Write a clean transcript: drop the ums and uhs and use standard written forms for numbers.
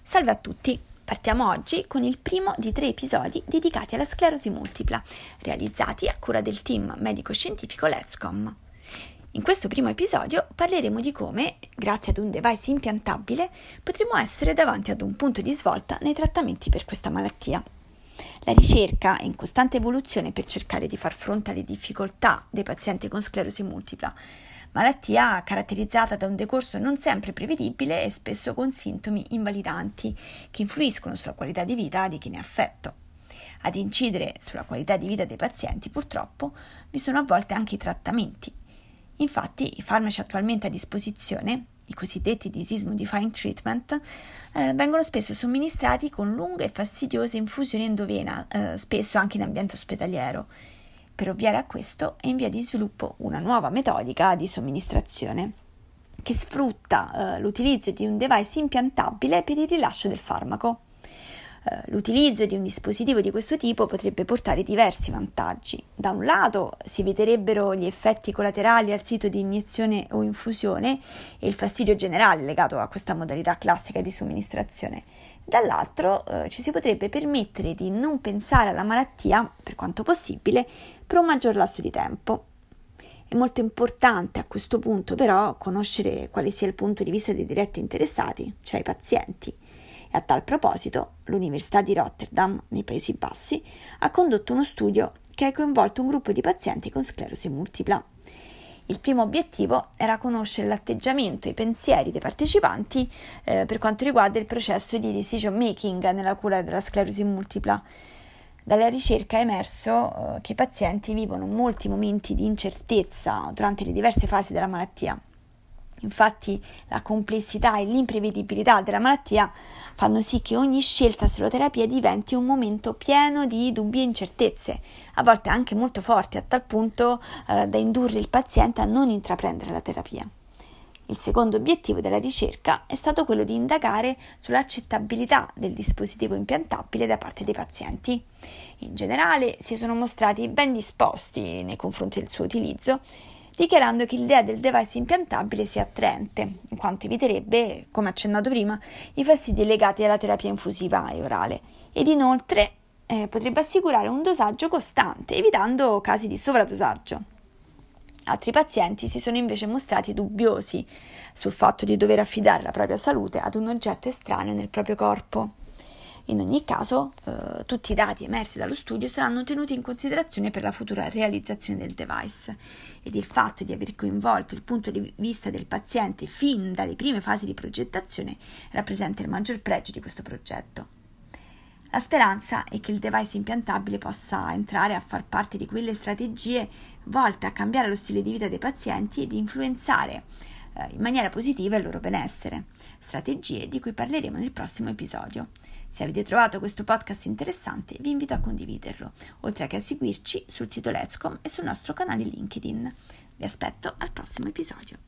Salve a tutti! Partiamo oggi con il primo di 3 episodi dedicati alla sclerosi multipla, realizzati a cura del team medico-scientifico LETSCOM. In questo primo episodio parleremo di come, grazie ad un device impiantabile, potremo essere davanti ad un punto di svolta nei trattamenti per questa malattia. La ricerca è in costante evoluzione per cercare di far fronte alle difficoltà dei pazienti con sclerosi multipla, malattia caratterizzata da un decorso non sempre prevedibile e spesso con sintomi invalidanti che influiscono sulla qualità di vita di chi ne è affetto. Ad incidere sulla qualità di vita dei pazienti, purtroppo, vi sono a volte anche i trattamenti. Infatti, i farmaci attualmente a disposizione, i cosiddetti disease modifying treatment, vengono spesso somministrati con lunghe e fastidiose infusioni endovena, spesso anche in ambiente ospedaliero. Per ovviare a questo è in via di sviluppo una nuova metodica di somministrazione che sfrutta l'utilizzo di un device impiantabile per il rilascio del farmaco. L'utilizzo di un dispositivo di questo tipo potrebbe portare diversi vantaggi. Da un lato si eviterebbero gli effetti collaterali al sito di iniezione o infusione e il fastidio generale legato a questa modalità classica di somministrazione. Dall'altro ci si potrebbe permettere di non pensare alla malattia, per quanto possibile, per un maggior lasso di tempo. È molto importante a questo punto però conoscere quale sia il punto di vista dei diretti interessati, cioè i pazienti. E a tal proposito, l'Università di Rotterdam, nei Paesi Bassi, ha condotto uno studio che ha coinvolto un gruppo di pazienti con sclerosi multipla. Il primo obiettivo era conoscere l'atteggiamento e i pensieri dei partecipanti per quanto riguarda il processo di decision making nella cura della sclerosi multipla. Dalla ricerca è emerso che i pazienti vivono molti momenti di incertezza durante le diverse fasi della malattia. Infatti la complessità e l'imprevedibilità della malattia fanno sì che ogni scelta sulla terapia diventi un momento pieno di dubbi e incertezze, a volte anche molto forti, a tal punto da indurre il paziente a non intraprendere la terapia. Il secondo obiettivo della ricerca è stato quello di indagare sull'accettabilità del dispositivo impiantabile da parte dei pazienti. In generale si sono mostrati ben disposti nei confronti del suo utilizzo, dichiarando che l'idea del device impiantabile sia attraente, in quanto eviterebbe, come accennato prima, i fastidi legati alla terapia infusiva e orale, ed inoltre potrebbe assicurare un dosaggio costante, evitando casi di sovradosaggio. Altri pazienti si sono invece mostrati dubbiosi sul fatto di dover affidare la propria salute ad un oggetto estraneo nel proprio corpo. In ogni caso, tutti i dati emersi dallo studio saranno tenuti in considerazione per la futura realizzazione del device ed il fatto di aver coinvolto il punto di vista del paziente fin dalle prime fasi di progettazione rappresenta il maggior pregio di questo progetto. La speranza è che il device impiantabile possa entrare a far parte di quelle strategie volte a cambiare lo stile di vita dei pazienti e di influenzare in maniera positiva il loro benessere, strategie di cui parleremo nel prossimo episodio. Se avete trovato questo podcast interessante, vi invito a condividerlo, oltre che a seguirci sul sito LETSCOM e sul nostro canale LinkedIn. Vi aspetto al prossimo episodio.